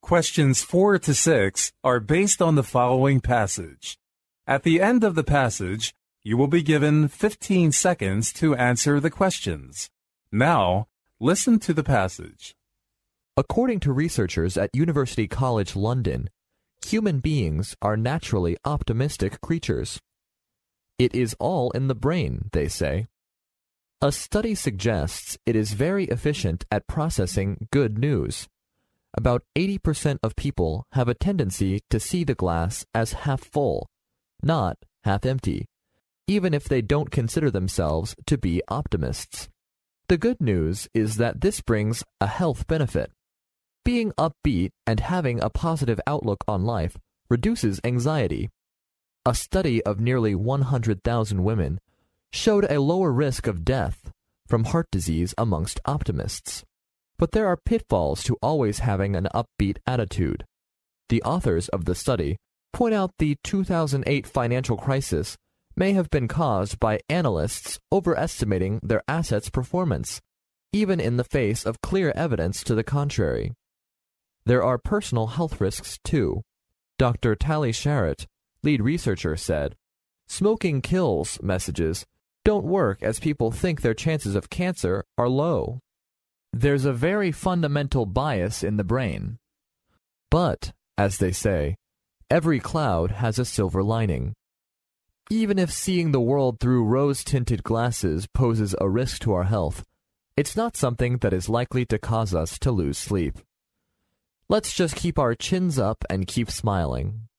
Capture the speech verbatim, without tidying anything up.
Questions four to six are based on the following passage. At the end of the passage, you will be given fifteen seconds to answer the questions. Now, listen to the passage. According to researchers at University College London, human beings are naturally optimistic creatures. It is all in the brain, they say. A study suggests it is very efficient at processing good news. About eighty percent of people have a tendency to see the glass as half full, not half empty, even if they don't consider themselves to be optimists. The good news is that this brings a health benefit. Being upbeat and having a positive outlook on life reduces anxiety. A study of nearly one hundred thousand women showed a lower risk of death from heart disease amongst optimists. But there are pitfalls to always having an upbeat attitude. The authors of the study point out the two thousand eight financial crisis may have been caused by analysts overestimating their assets' performance, even in the face of clear evidence to the contrary. There are personal health risks, too. Doctor Tali Sharot, lead researcher, said, "Smoking kills messages don't work as people think their chances of cancer are low. There's a very fundamental bias in the brain. But, as they say, every cloud has a silver lining. Even if seeing the world through rose-tinted glasses poses a risk to our health, it's not something that is likely to cause us to lose sleep. Let's just keep our chins up and keep smiling."